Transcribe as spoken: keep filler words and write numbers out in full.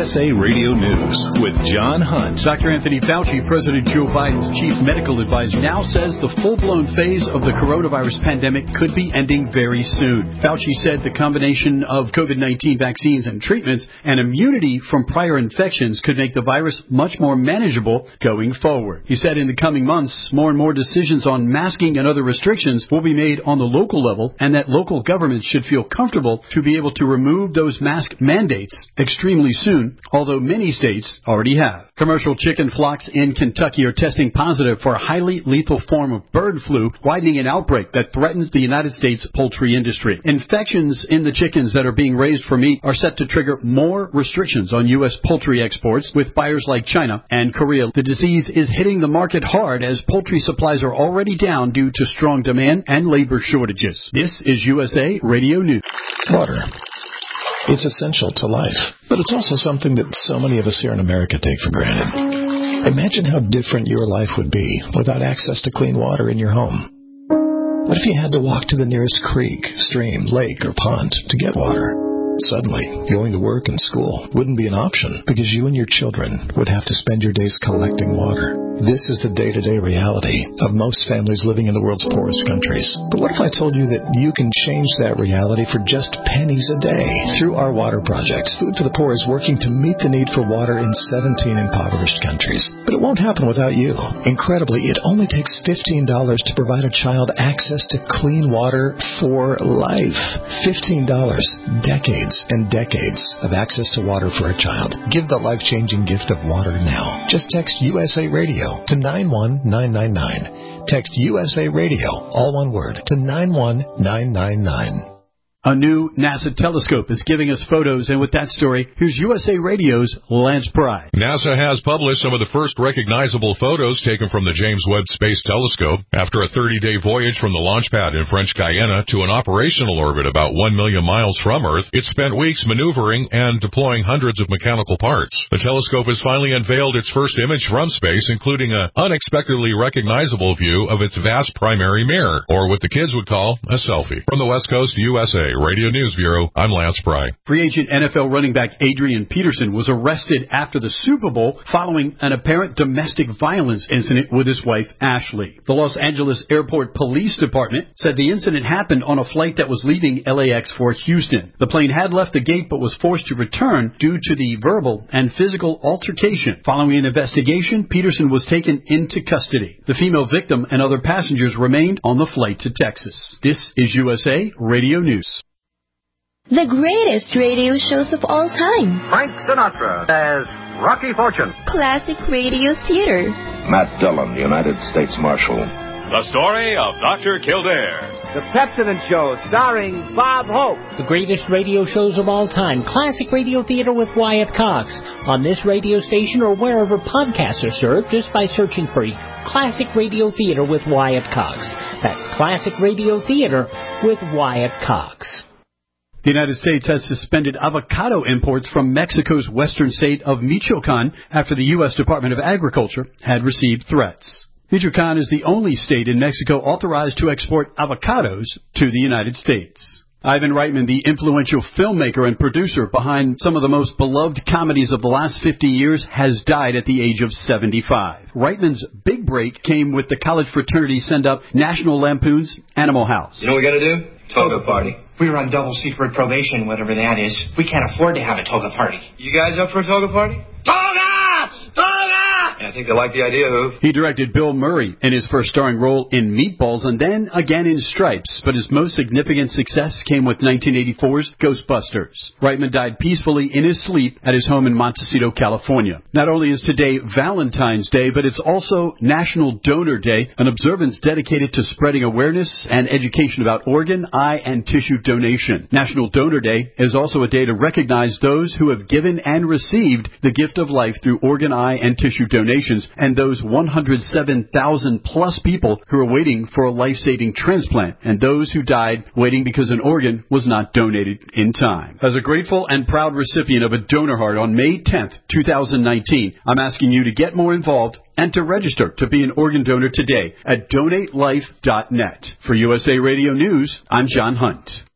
S A Radio News with John Hunt. Doctor Anthony Fauci, President Joe Biden's chief medical advisor, now says the full-blown phase of the coronavirus pandemic could be ending very soon. Fauci said the combination of COVID nineteen vaccines and treatments and immunity from prior infections could make the virus much more manageable going forward. He said in the coming months, more and more decisions on masking and other restrictions will be made on the local level, and that local governments should feel comfortable to be able to remove those mask mandates extremely soon, although many states already have. Commercial chicken flocks in Kentucky are testing positive for a highly lethal form of bird flu, widening an outbreak that threatens the United States poultry industry. Infections in the chickens that are being raised for meat are set to trigger more restrictions on U S poultry exports, with buyers like China and Korea. The disease is hitting the market hard as poultry supplies are already down due to strong demand and labor shortages. This is U S A Radio News. Water. It's essential to life, but it's also something that so many of us here in America take for granted. Imagine how different your life would be without access to clean water in your home. What if you had to walk to the nearest creek, stream, lake, or pond to get water? Suddenly, going to work and school wouldn't be an option because you and your children would have to spend your days collecting water. This is the day-to-day reality of most families living in the world's poorest countries. But what if I told you that you can change that reality for just pennies a day? Through our water projects, Food for the Poor is working to meet the need for water in seventeen impoverished countries. But it won't happen without you. Incredibly, it only takes fifteen dollars to provide a child access to clean water for life. fifteen dollars. Decades and decades of access to water for a child. Give the life-changing gift of water now. Just text U S A Radio to nine one nine nine nine. Text U S A Radio, all one word, to nine one nine nine nine. A new NASA telescope is giving us photos, and with that story, here's U S A Radio's Lance Pry. NASA has published some of the first recognizable photos taken from the James Webb Space Telescope after a thirty-day voyage from the launch pad in French Guiana to an operational orbit about one million miles from Earth. It spent weeks maneuvering and deploying hundreds of mechanical parts. The telescope has finally unveiled its first image from space, including an unexpectedly recognizable view of its vast primary mirror, or what the kids would call a selfie. From the West Coast, U S A Radio News Bureau, I'm Lance Pry. Free agent N F L running back Adrian Peterson was arrested after the Super Bowl following an apparent domestic violence incident with his wife, Ashley. The Los Angeles Airport Police Department said the incident happened on a flight that was leaving L A X for Houston. The plane had left the gate but was forced to return due to the verbal and physical altercation. Following an investigation, Peterson was taken into custody. The female victim and other passengers remained on the flight to Texas. This is U S A Radio News. The greatest radio shows of all time. Frank Sinatra as Rocky Fortune. Classic radio theater. Matt Dillon, United States Marshal. The story of Doctor Kildare. The Pepsodent Show, starring Bob Hope. The greatest radio shows of all time. Classic radio theater with Wyatt Cox. On this radio station or wherever podcasts are served, just by searching for Classic Radio Theater with Wyatt Cox. That's Classic Radio Theater with Wyatt Cox. The United States has suspended avocado imports from Mexico's western state of Michoacan after the U S Department of Agriculture had received threats. Michoacan is the only state in Mexico authorized to export avocados to the United States. Ivan Reitman, the influential filmmaker and producer behind some of the most beloved comedies of the last fifty years, has died at the age of seventy-five. Reitman's big break came with the college fraternity send-up National Lampoon's Animal House. You know what we gotta do? Toga party. We were on double secret probation, whatever that is. We can't afford to have a toga party. You guys up for a toga party? Toga! Toga! Yeah, I think they like the idea, Hoof. He directed Bill Murray in his first starring role in Meatballs and then again in Stripes, but his most significant success came with nineteen eighty-four's Ghostbusters. Reitman died peacefully in his sleep at his home in Montecito, California. Not only is today Valentine's Day, but it's also National Donor Day, an observance dedicated to spreading awareness and education about organ, eye, and tissue donation. National Donor Day is also a day to recognize those who have given and received the gift of life through organ, eye, and tissue donations, and those one hundred seven thousand plus people who are waiting for a life-saving transplant, and those who died waiting because an organ was not donated in time. As a grateful and proud recipient of a donor heart on May tenth, twenty nineteen, I'm asking you to get more involved and to register to be an organ donor today at donate life dot net. For U S A Radio News, I'm John Hunt.